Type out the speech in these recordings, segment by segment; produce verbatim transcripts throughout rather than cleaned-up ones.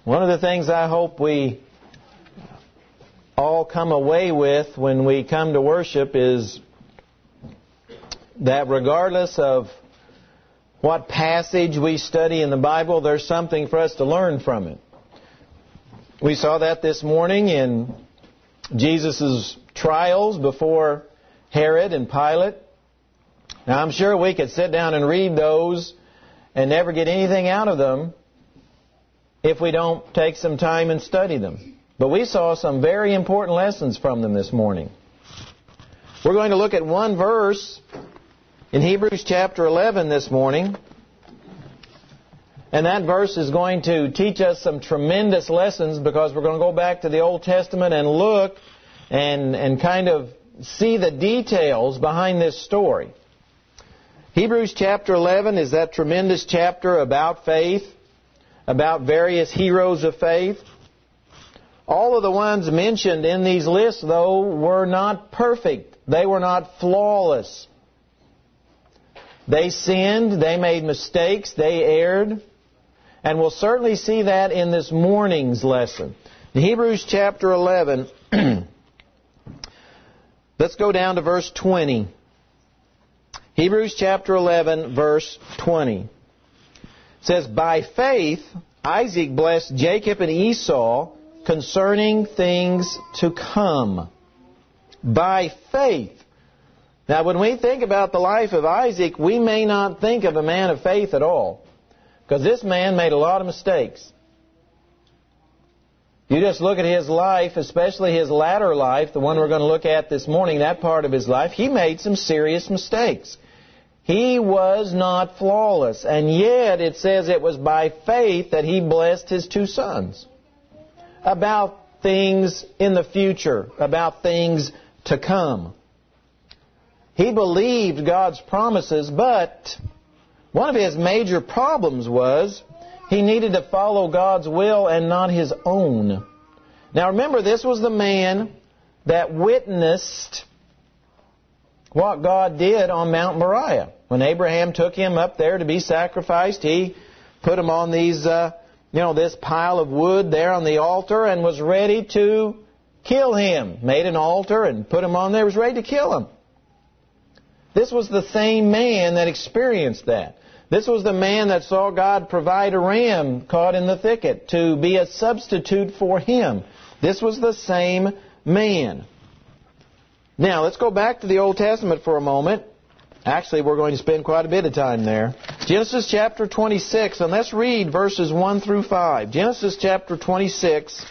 One of the things I hope we all come away with when we come to worship is that regardless of what passage we study in the Bible, there's something for us to learn from it. We saw that this morning in Jesus' trials before Herod and Pilate. Now, I'm sure we could sit down and read those and never get anything out of them if we don't take some time and study them. But we saw some very important lessons from them this morning. We're going to look at one verse in Hebrews chapter eleven this morning. And that verse is going to teach us some tremendous lessons, because we're going to go back to the Old Testament and look and, and kind of see the details behind this story. Hebrews chapter eleven is that tremendous chapter about faith, about various heroes of faith. All of the ones mentioned in these lists, though, were not perfect. They were not flawless. They sinned, they made mistakes, they erred. And we'll certainly see that in this morning's lesson. In Hebrews chapter eleven, let's go down to verse twenty. Hebrews chapter eleven, verse twenty. It says, "By faith Isaac blessed Jacob and Esau concerning things to come." By faith. Now, when we think about the life of Isaac, we may not think of a man of faith at all, because this man made a lot of mistakes. You just look at his life, especially his latter life, the one we're going to look at this morning, that part of his life, he made some serious mistakes. He was not flawless, and yet it says it was by faith that he blessed his two sons. About things in the future, about things to come. He believed God's promises, but one of his major problems was he needed to follow God's will and not his own. Now remember, this was the man that witnessed what God did on Mount Moriah. When Abraham took him up there to be sacrificed, he put him on these, uh, you know, this pile of wood there on the altar and was ready to kill him. Made an altar and put him on there, was ready to kill him. This was the same man that experienced that. This was the man that saw God provide a ram caught in the thicket to be a substitute for him. This was the same man. Now, let's go back to the Old Testament for a moment. Actually, we're going to spend quite a bit of time there. Genesis chapter twenty-six, and let's read verses one through five. Genesis chapter twenty-six.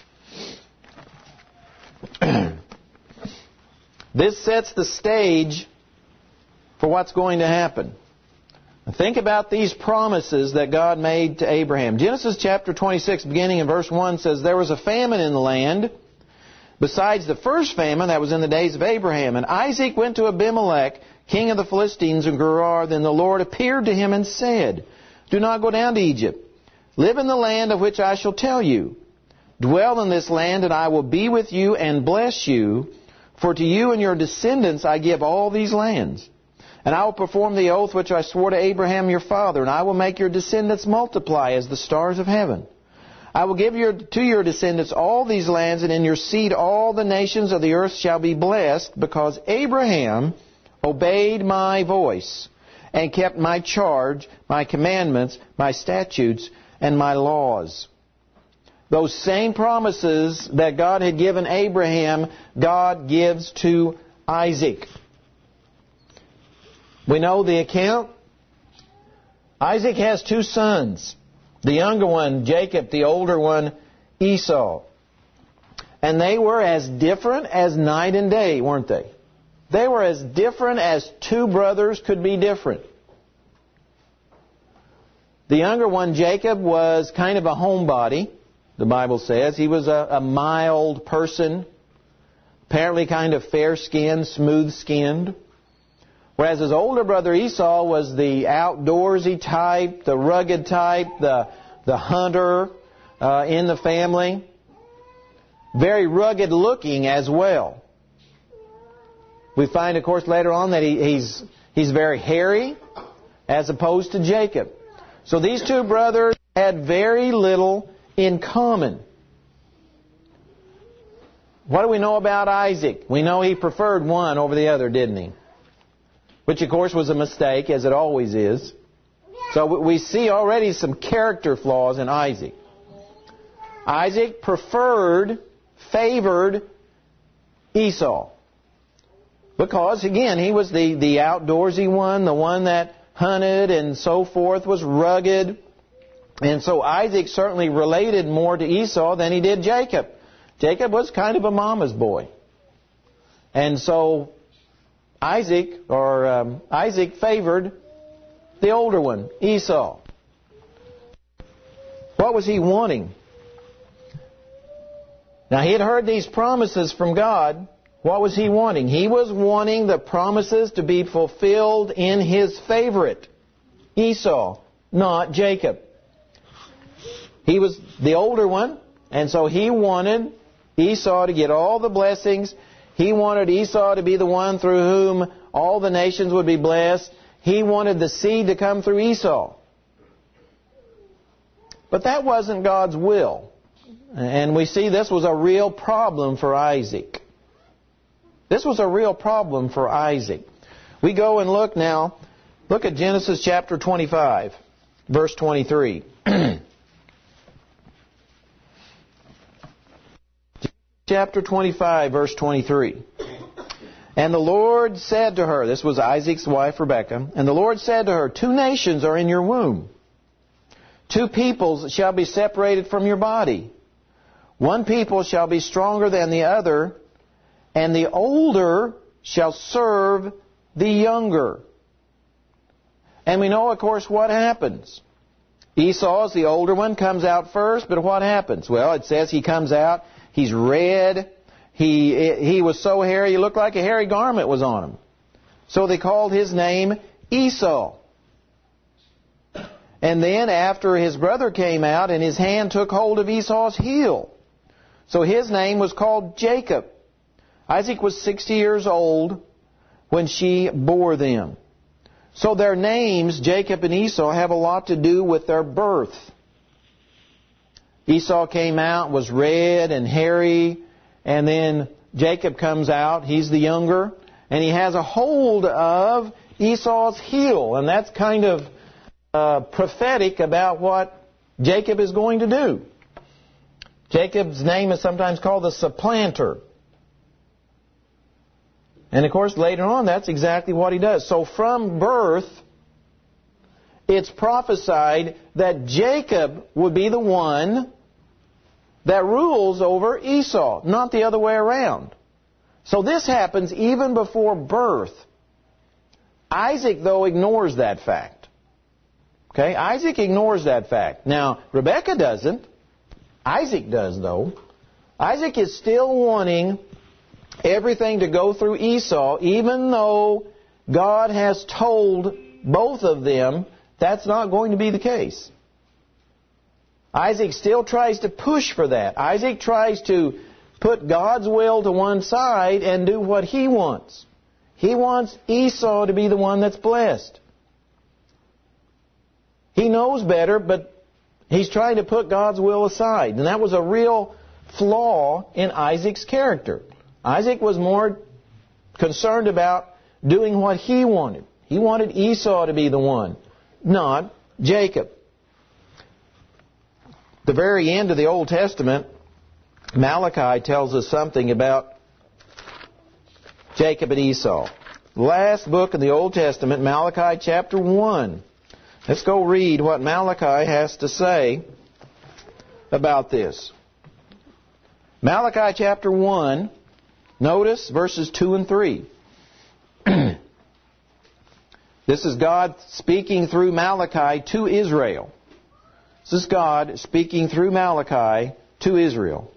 This sets the stage for what's going to happen. Think about these promises that God made to Abraham. Genesis chapter twenty-six, beginning in verse one, says, "There was a famine in the land, besides the first famine that was in the days of Abraham. And Isaac went to Abimelech, king of the Philistines, in Gerar. Then the Lord appeared to him and said, 'Do not go down to Egypt. Live in the land of which I shall tell you. Dwell in this land, and I will be with you and bless you. For to you and your descendants I give all these lands. And I will perform the oath which I swore to Abraham your father, and I will make your descendants multiply as the stars of heaven. I will give your, to your descendants all these lands, and in your seed all the nations of the earth shall be blessed, because Abraham obeyed my voice, and kept my charge, my commandments, my statutes, and my laws.'" Those same promises that God had given Abraham, God gives to Isaac. We know the account. Isaac has two sons. The younger one, Jacob, the older one, Esau. And they were as different as night and day, weren't they? They were as different as two brothers could be different. The younger one, Jacob, was kind of a homebody, the Bible says. He was a, a mild person, apparently kind of fair-skinned, smooth-skinned. Whereas his older brother Esau was the outdoorsy type, the rugged type, the, the hunter uh, in the family. Very rugged looking as well. We find, of course, later on that he, he's, he's very hairy as opposed to Jacob. So these two brothers had very little in common. What do we know about Isaac? We know he preferred one over the other, didn't he? Which, of course, was a mistake, as it always is. So we see already some character flaws in Isaac. Isaac preferred, favored Esau. Because, again, he was the, the outdoorsy one, the one that hunted and so forth, was rugged. And so Isaac certainly related more to Esau than he did Jacob. Jacob was kind of a mama's boy. And so Isaac, or um, Isaac favored the older one, Esau. What was he wanting? Now, he had heard these promises from God. What was he wanting? He was wanting the promises to be fulfilled in his favorite, Esau, not Jacob. He was the older one, and so he wanted Esau to get all the blessings. He wanted Esau to be the one through whom all the nations would be blessed. He wanted the seed to come through Esau. But that wasn't God's will. And we see this was a real problem for Isaac. This was a real problem for Isaac. We go and look now. Look at Genesis chapter twenty-five, verse twenty-three. Chapter twenty-five, verse twenty-three. And the Lord said to her, this was Isaac's wife Rebekah, and the Lord said to her, two nations are in your womb. Two peoples shall be separated from your body. One people shall be stronger than the other, and the older shall serve the younger. And we know, of course, what happens. Esau is the older one, comes out first, but what happens? Well, it says he comes out, he's red, he, he was so hairy, he looked like a hairy garment was on him. So they called his name Esau. And then after his brother came out, and his hand took hold of Esau's heel. So his name was called Jacob. Isaac was sixty years old when she bore them. So their names, Jacob and Esau, have a lot to do with their birth. Esau came out, was red and hairy, and then Jacob comes out, he's the younger, and he has a hold of Esau's heel. And that's kind of uh, prophetic about what Jacob is going to do. Jacob's name is sometimes called the supplanter. And of course, later on, that's exactly what he does. So from birth, it's prophesied that Jacob would be the one that rules over Esau, not the other way around. So this happens even before birth. Isaac, though, ignores that fact. Okay? Isaac ignores that fact. Now, Rebekah doesn't. Isaac does, though. Isaac is still wanting everything to go through Esau, even though God has told both of them that's not going to be the case. Isaac still tries to push for that. Isaac tries to put God's will to one side and do what he wants. He wants Esau to be the one that's blessed. He knows better, but he's trying to put God's will aside. And that was a real flaw in Isaac's character. Isaac was more concerned about doing what he wanted. He wanted Esau to be the one, not Jacob. The very end of the Old Testament, Malachi tells us something about Jacob and Esau. Last book in the Old Testament, Malachi chapter one. Let's go read what Malachi has to say about this. Malachi chapter one, notice verses two and three. This is God speaking through Malachi to Israel. This is God speaking through Malachi to Israel.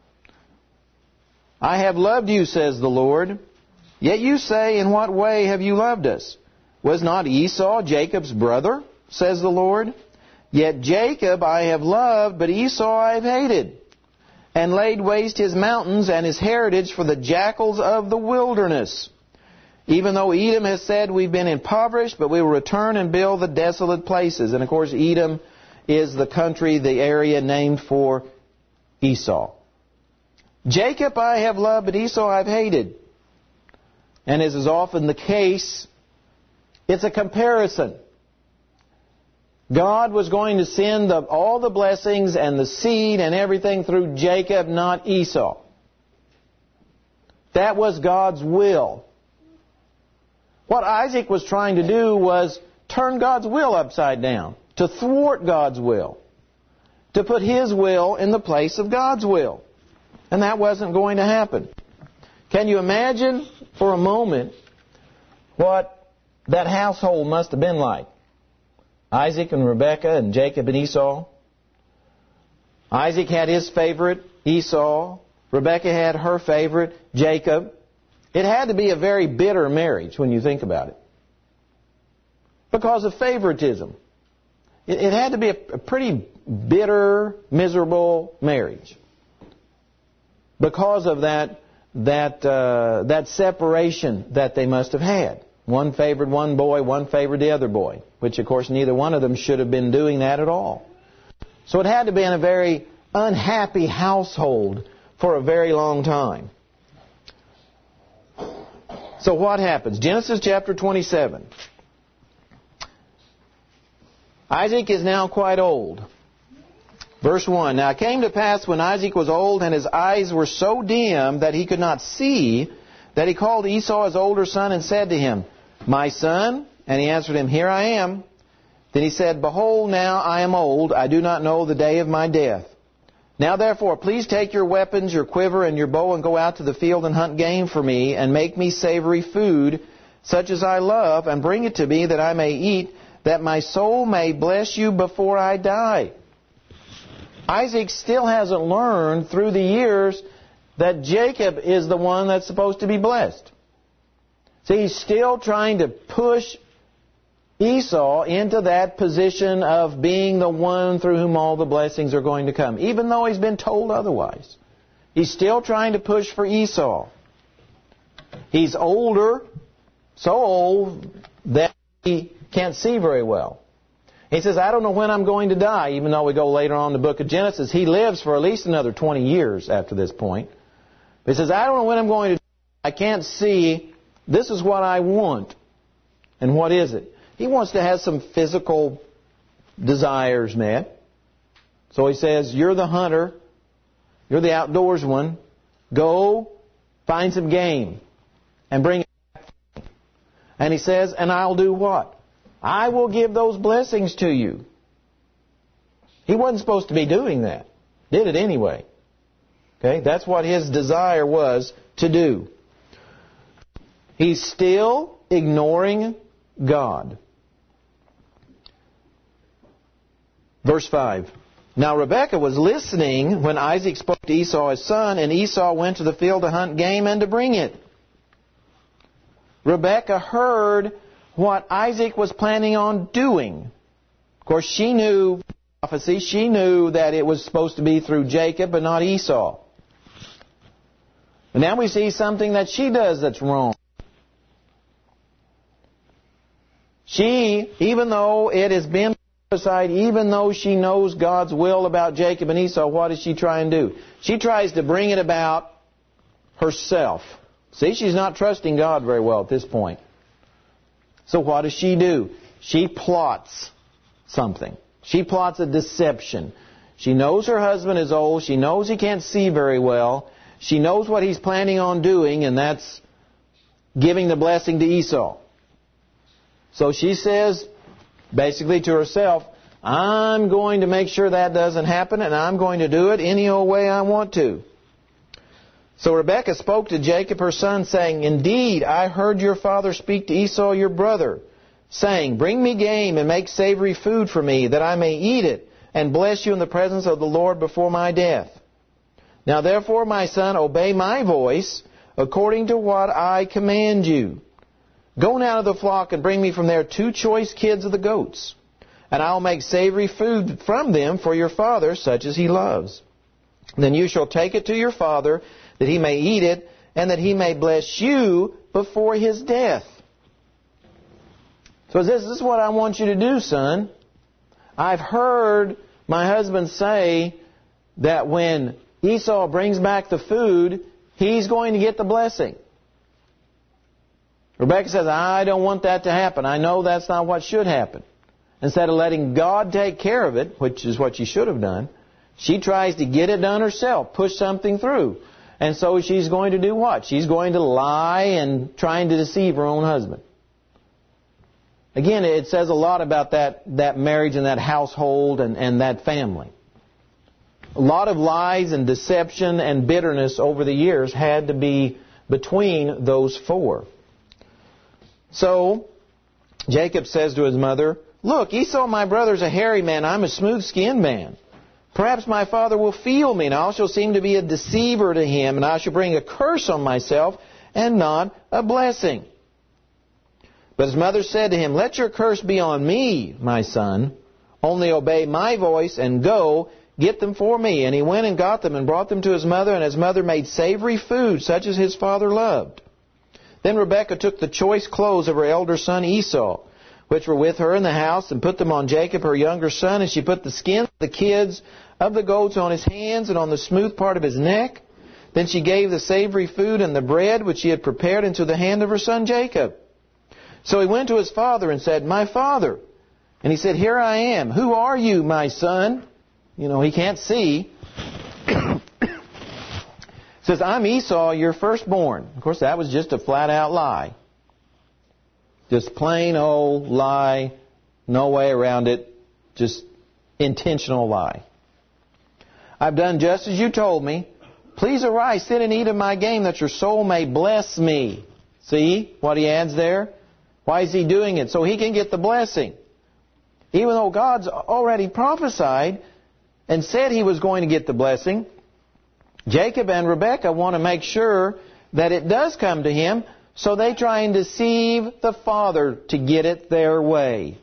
I have loved you, says the Lord. Yet you say, in what way have you loved us? Was not Esau Jacob's brother, says the Lord? Yet Jacob I have loved, but Esau I have hated, and laid waste his mountains and his heritage for the jackals of the wilderness. Even though Edom has said, we've been impoverished, but we will return and build the desolate places. And of course, Edom is the country, the area named for Esau. Jacob I have loved, but Esau I've hated. And as is often the case, it's a comparison. God was going to send the, all the blessings and the seed and everything through Jacob, not Esau. That was God's will. What Isaac was trying to do was turn God's will upside down, to thwart God's will, to put his will in the place of God's will. And that wasn't going to happen. Can you imagine for a moment what that household must have been like? Isaac and Rebekah and Jacob and Esau. Isaac had his favorite, Esau. Rebekah had her favorite, Jacob. It had to be a very bitter marriage when you think about it, because of favoritism. It, it had to be a, a pretty bitter, miserable marriage because of that that uh, that separation that they must have had. One favored one boy, one favored the other boy, which of course neither one of them should have been doing that at all. So it had to be in a very unhappy household for a very long time. So what happens? Genesis chapter twenty-seven. Isaac is now quite old. Verse one. Now it came to pass when Isaac was old and his eyes were so dim that he could not see, that he called Esau his older son and said to him, My son? And he answered him, Here I am. Then he said, Behold, now I am old. I do not know the day of my death. Now therefore, please take your weapons, your quiver, and your bow, and go out to the field and hunt game for me, and make me savory food, such as I love, and bring it to me that I may eat, that my soul may bless you before I die. Isaac still hasn't learned through the years that Jacob is the one that's supposed to be blessed. See, he's still trying to push Esau into that position of being the one through whom all the blessings are going to come, even though he's been told otherwise. He's still trying to push for Esau. He's older, so old that he can't see very well. He says, I don't know when I'm going to die, even though we go later on in the book of Genesis. He lives for at least another twenty years after this point. He says, I don't know when I'm going to die. I can't see. This is what I want. And what is it? He wants to have some physical desires met. So he says, you're the hunter. You're the outdoors one. Go find some game and bring it back. And he says, and I'll do what? I will give those blessings to you. He wasn't supposed to be doing that. Did it anyway. Okay, that's what his desire was to do. He's still ignoring God. Verse five. Now Rebekah was listening when Isaac spoke to Esau his son, and Esau went to the field to hunt game and to bring it. Rebekah heard what Isaac was planning on doing. Of course, she knew prophecy. She knew that it was supposed to be through Jacob and not Esau. But now we see something that she does that's wrong. She, even though it has been prophesied, even though she knows God's will about Jacob and Esau, what does she try and do? She tries to bring it about herself. See, she's not trusting God very well at this point. So what does she do? She plots something. She plots a deception. She knows her husband is old. She knows he can't see very well. She knows what he's planning on doing, and that's giving the blessing to Esau. So she says, basically to herself, I'm going to make sure that doesn't happen, and I'm going to do it any old way I want to. So Rebekah spoke to Jacob her son, saying, Indeed, I heard your father speak to Esau your brother, saying, Bring me game and make savory food for me, that I may eat it, and bless you in the presence of the Lord before my death. Now therefore, my son, obey my voice, according to what I command you. Go now to the flock and bring me from there two choice kids of the goats, and I'll make savory food from them for your father, such as he loves. Then you shall take it to your father, that he may eat it, and that he may bless you before his death. So this, this is what I want you to do, son. I've heard my husband say that when Esau brings back the food, he's going to get the blessing. Rebekah says, I don't want that to happen. I know that's not what should happen. Instead of letting God take care of it, which is what she should have done, she tries to get it done herself, push something through. And so she's going to do what? She's going to lie and trying to deceive her own husband. Again, it says a lot about that, that marriage and that household and, and that family. A lot of lies and deception and bitterness over the years had to be between those four. So, Jacob says to his mother, look, Esau, my brother, is a hairy man. I'm a smooth-skinned man. Perhaps my father will feel me, and I shall seem to be a deceiver to him, and I shall bring a curse on myself and not a blessing. But his mother said to him, let your curse be on me, my son. Only obey my voice and go, get them for me. And he went and got them and brought them to his mother, and his mother made savory food, such as his father loved. Then Rebekah took the choice clothes of her elder son Esau, which were with her in the house, and put them on Jacob, her younger son, and she put the skins of the kids of the goats on his hands and on the smooth part of his neck. Then she gave the savory food and the bread which she had prepared into the hand of her son Jacob. So he went to his father and said, my father. And he said, here I am. Who are you, my son? You know, he can't see. Says, I'm Esau, your firstborn. Of course, that was just a flat-out lie. Just plain old lie, no way around it, just intentional lie. I've done just as you told me. Please arise, sit and eat of my game, that your soul may bless me. See what he adds there? Why is he doing it? So he can get the blessing. Even though God's already prophesied and said he was going to get the blessing, Jacob and Rebekah want to make sure that it does come to him, so they try and deceive the father to get it their way.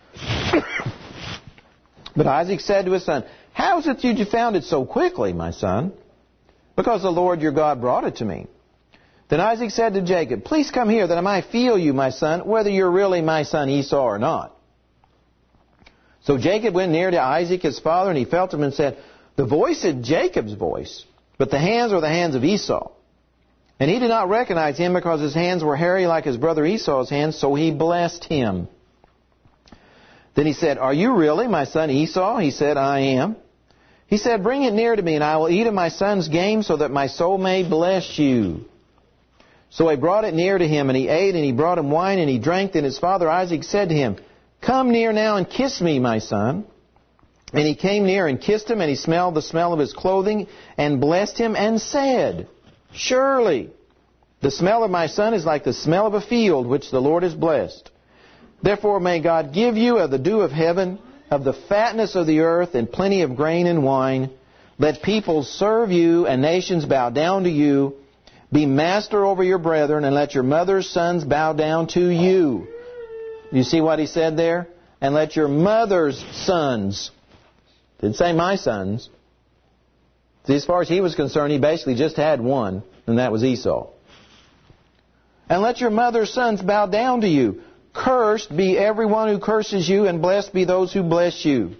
But Isaac said to his son, how is it that you found it so quickly, my son? Because the Lord your God brought it to me. Then Isaac said to Jacob, please come here that I might feel you, my son, whether you're really my son Esau or not. So Jacob went near to Isaac his father, and he felt him and said, the voice is Jacob's voice, but the hands are the hands of Esau. And he did not recognize him because his hands were hairy like his brother Esau's hands, so he blessed him. Then he said, are you really my son Esau? He said, I am. He said, bring it near to me, and I will eat of my son's game, so that my soul may bless you. So he brought it near to him, and he ate, and he brought him wine, and he drank. Then his father Isaac said to him, come near now and kiss me, my son. And he came near and kissed him, and he smelled the smell of his clothing, and blessed him, and said, surely the smell of my son is like the smell of a field which the Lord has blessed. Therefore may God give you of the dew of heaven, of the fatness of the earth, and plenty of grain and wine. Let peoples serve you, and nations bow down to you. Be master over your brethren, and let your mother's sons bow down to you. You see what he said there? And let your mother's sons. Didn't say my sons. See, as far as he was concerned, he basically just had one, and that was Esau. And let your mother's sons bow down to you. Cursed be everyone who curses you, and blessed be those who bless you.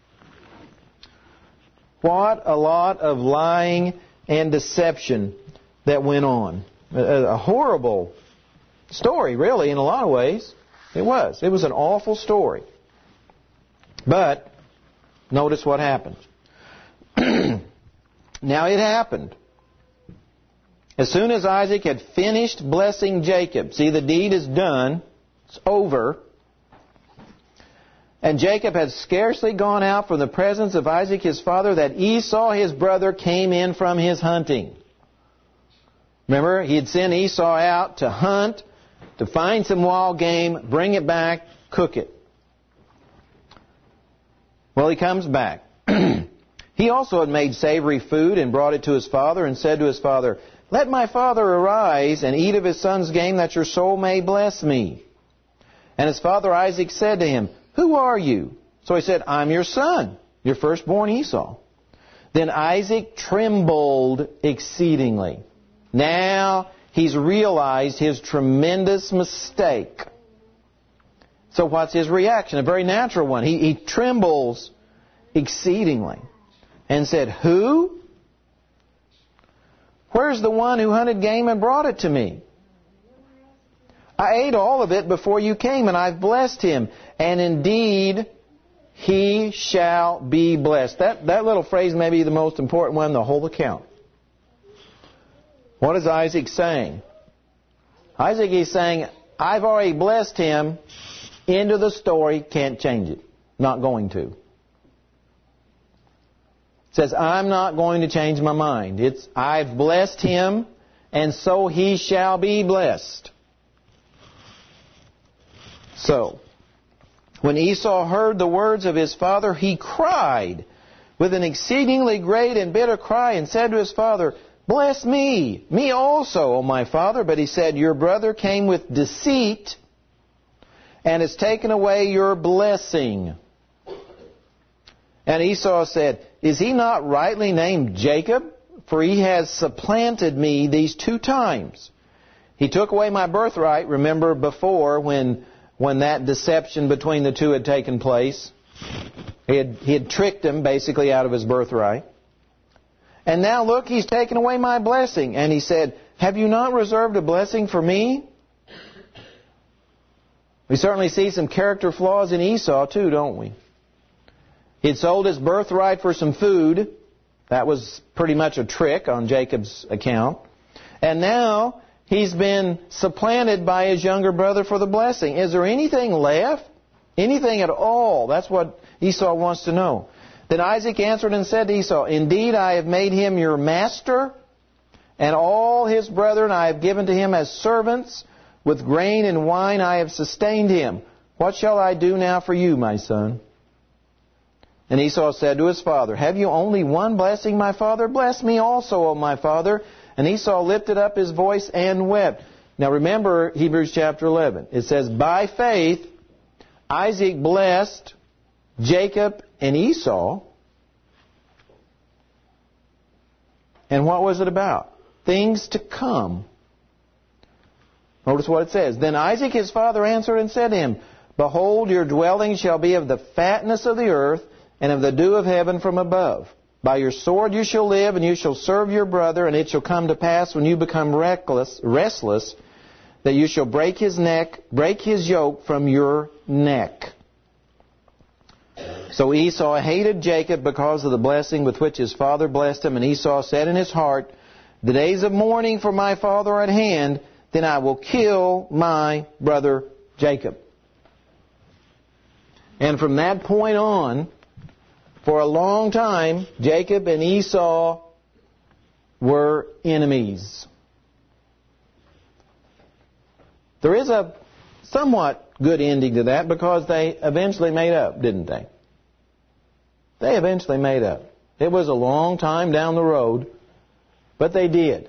What a lot of lying and deception that went on. A, a horrible story, really, in a lot of ways. It was. It was an awful story. But notice what happened. Now it happened. As soon as Isaac had finished blessing Jacob, see, the deed is done. It's over. And Jacob had scarcely gone out from the presence of Isaac his father that Esau his brother came in from his hunting. Remember, he had sent Esau out to hunt, to find some wild game, bring it back, cook it. Well, he comes back. He also had made savory food and brought it to his father and said to his father, let my father arise and eat of his son's game, that your soul may bless me. And his father Isaac said to him, who are you? So he said, I'm your son, your firstborn Esau. Then Isaac trembled exceedingly. Now he's realized his tremendous mistake. So what's his reaction? A very natural one. He, he trembles exceedingly and said, "Who? Where's the one who hunted game and brought it to me? I ate all of it before you came, and I've blessed him. And indeed, he shall be blessed." That, that little phrase may be the most important one in the whole account. What is Isaac saying? Isaac is saying, I've already blessed him. End of the story. Can't change it. Not going to. It says, I'm not going to change my mind. It's, I've blessed him, and so he shall be blessed. So, when Esau heard the words of his father, he cried with an exceedingly great and bitter cry and said to his father, "Bless me, me also, O my father." But he said, "Your brother came with deceit and has taken away your blessing." And Esau said, "Is he not rightly named Jacob? For he has supplanted me these two times. He took away my birthright." Remember before when, when that deception between the two had taken place. He had, he had tricked him basically out of his birthright. And now look, he's taken away my blessing. And he said, "Have you not reserved a blessing for me?" We certainly see some character flaws in Esau too, don't we? He had sold his birthright for some food. That was pretty much a trick on Jacob's account. And now he's been supplanted by his younger brother for the blessing. Is there anything left? Anything at all? That's what Esau wants to know. Then Isaac answered and said to Esau, "Indeed, I have made him your master, and all his brethren I have given to him as servants. With grain and wine I have sustained him. What shall I do now for you, my son?" And Esau said to his father, "Have you only one blessing, my father? Bless me also, O my father." And Esau lifted up his voice and wept. Now remember Hebrews chapter eleven. It says, by faith, Isaac blessed Jacob and Esau. And what was it about? Things to come. Notice what it says. Then Isaac his father answered and said to him, "Behold, your dwelling shall be of the fatness of the earth, and of the dew of heaven from above. By your sword you shall live, and you shall serve your brother, and it shall come to pass when you become reckless, restless, that you shall break his neck, break his yoke from your neck." So Esau hated Jacob because of the blessing with which his father blessed him, and Esau said in his heart, "The days of mourning for my father are at hand, then I will kill my brother Jacob." And from that point on, for a long time, Jacob and Esau were enemies. There is a somewhat good ending to that because they eventually made up, didn't they? They eventually made up. It was a long time down the road, but they did.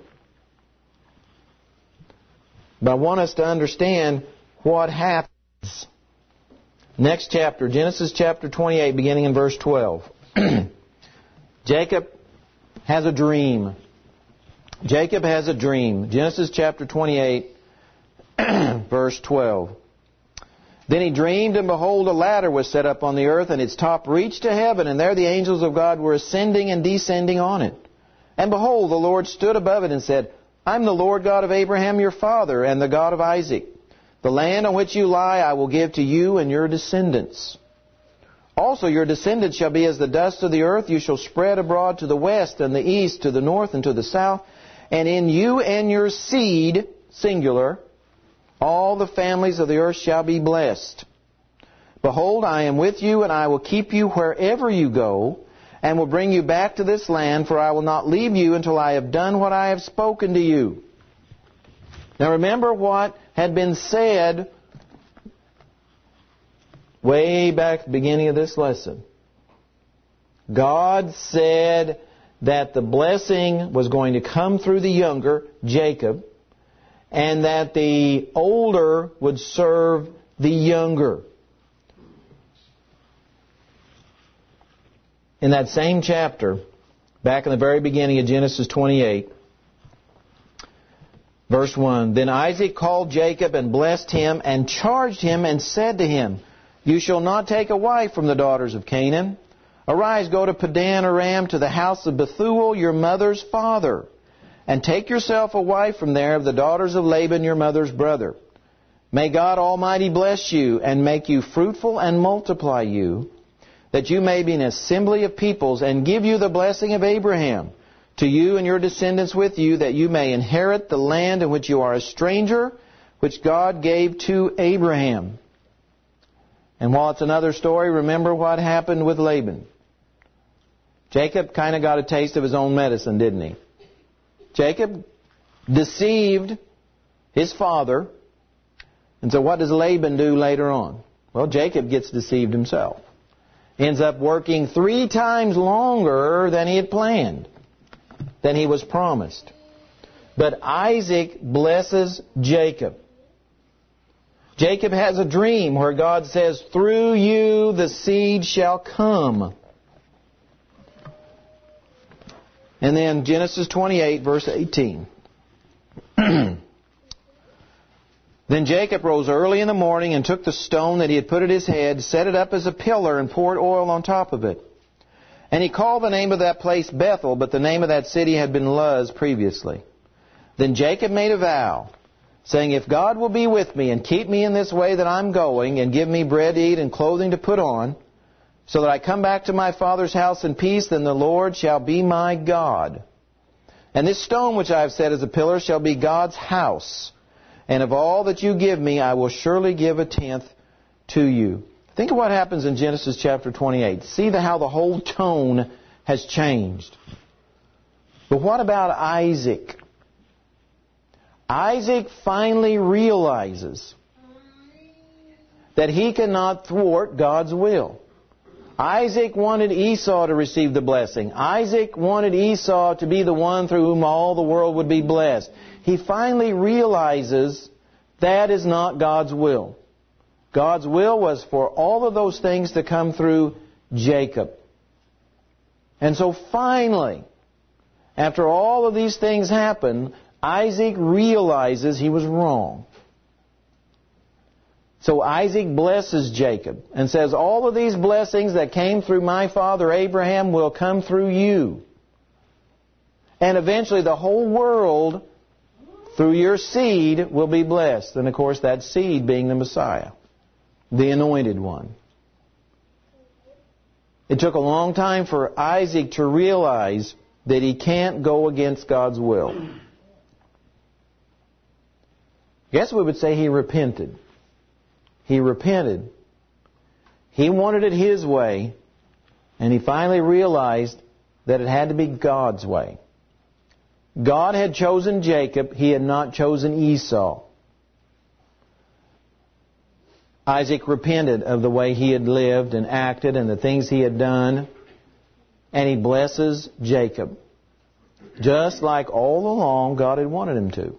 But I want us to understand what happens. Next chapter, Genesis chapter twenty-eight, beginning in verse twelve. Jacob has a dream. Jacob has a dream. Genesis chapter twenty-eight, verse twelve. Then he dreamed, and behold, a ladder was set up on the earth, and its top reached to heaven, and there the angels of God were ascending and descending on it. And behold, the Lord stood above it and said, "I'm the Lord God of Abraham your father, and the God of Isaac. The land on which you lie I will give to you and your descendants. Also your descendants shall be as the dust of the earth. You shall spread abroad to the west and the east, to the north and to the south. And in you and your seed," singular, "all the families of the earth shall be blessed. Behold, I am with you, and I will keep you wherever you go, and will bring you back to this land, for I will not leave you until I have done what I have spoken to you." Now remember what had been said way back at the beginning of this lesson. God said that the blessing was going to come through the younger, Jacob, and that the older would serve the younger. In that same chapter, back in the very beginning of Genesis twenty-eight, Verse one, Then Isaac called Jacob and blessed him and charged him and said to him, You shall not take a wife from the daughters of Canaan. Arise, go to Padan Aram to the house of Bethuel, your mother's father, and take yourself a wife from there of the daughters of Laban, your mother's brother. May God Almighty bless you and make you fruitful and multiply you, that you may be an assembly of peoples, and give you the blessing of Abraham, to you and your descendants with you, that you may inherit the land in which you are a stranger, which God gave to Abraham. And while it's another story, remember what happened with Laban. Jacob kind of got a taste of his own medicine, didn't he? Jacob deceived his father. And so what does Laban do later on? Well, Jacob gets deceived himself. Ends up working three times longer than he had planned, than he was promised. But Isaac blesses Jacob. Jacob has a dream where God says, Through you the seed shall come. And then Genesis twenty-eight, verse eighteen. Then Jacob rose early in the morning and took the stone that he had put at his head, set it up as a pillar, and poured oil on top of it. And he called the name of that place Bethel, but the name of that city had been Luz previously. Then Jacob made a vow, saying, If God will be with me and keep me in this way that I'm going, and give me bread to eat and clothing to put on, so that I come back to my father's house in peace, then the Lord shall be my God. And this stone which I have set as a pillar shall be God's house. And of all that you give me, I will surely give a tenth to you. Think of what happens in Genesis chapter twenty-eight. See the, how the whole tone has changed. But what about Isaac? Isaac finally realizes that he cannot thwart God's will. Isaac wanted Esau to receive the blessing. Isaac wanted Esau to be the one through whom all the world would be blessed. He finally realizes that is not God's will. God's will was for all of those things to come through Jacob. And so finally, after all of these things happen, Isaac realizes he was wrong. So Isaac blesses Jacob and says, all of these blessings that came through my father Abraham will come through you. And eventually the whole world, through your seed, will be blessed. And of course that seed being the Messiah, the anointed one. It took a long time for Isaac to realize that he can't go against God's will. I guess we would say he repented. He repented. He wanted it his way, and he finally realized that it had to be God's way. God had chosen Jacob. He had not chosen Esau. Isaac repented of the way he had lived and acted and the things he had done, and he blesses Jacob, just like all along God had wanted him to.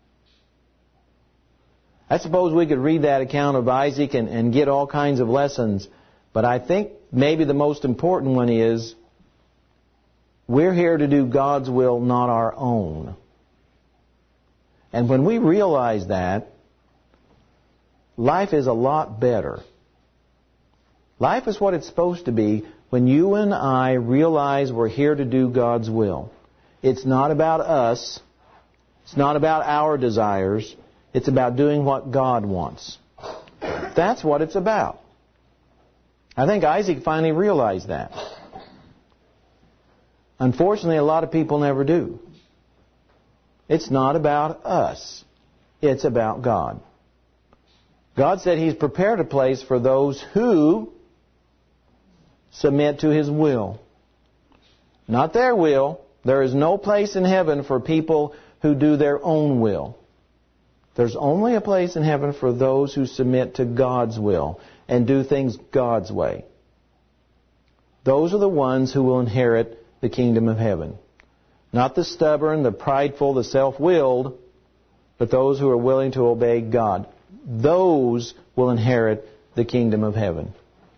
I suppose we could read that account of Isaac and, and get all kinds of lessons, but I think maybe the most important one is we're here to do God's will, not our own. And when we realize that, life is a lot better. Life is what it's supposed to be when you and I realize we're here to do God's will. It's not about us. It's not about our desires. It's about doing what God wants. That's what it's about. I think Isaac finally realized that. Unfortunately, a lot of people never do. It's not about us. It's about God. God said He's prepared a place for those who submit to His will. Not their will. There is no place in heaven for people who do their own will. There's only a place in heaven for those who submit to God's will and do things God's way. Those are the ones who will inherit the kingdom of heaven. Not the stubborn, the prideful, the self-willed, but those who are willing to obey God. Those will inherit the kingdom of heaven.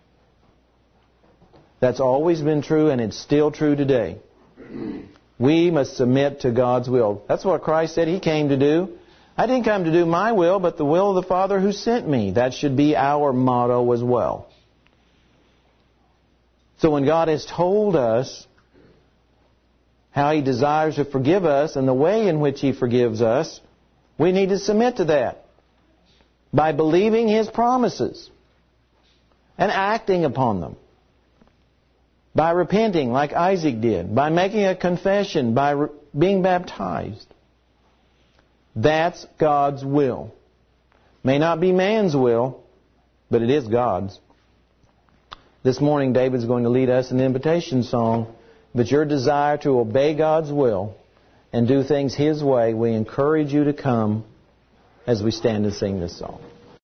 That's always been true, and it's still true today. We must submit to God's will. That's what Christ said He came to do. I didn't come to do my will, but the will of the Father who sent me. That should be our motto as well. So when God has told us how He desires to forgive us and the way in which He forgives us, we need to submit to that by believing His promises and acting upon them. By repenting like Isaac did. By making a confession. By re- being baptized. That's God's will. May not be man's will, but it is God's. This morning David's going to lead us in the invitation song. But your desire to obey God's will and do things His way, we encourage you to come as we stand and sing this song.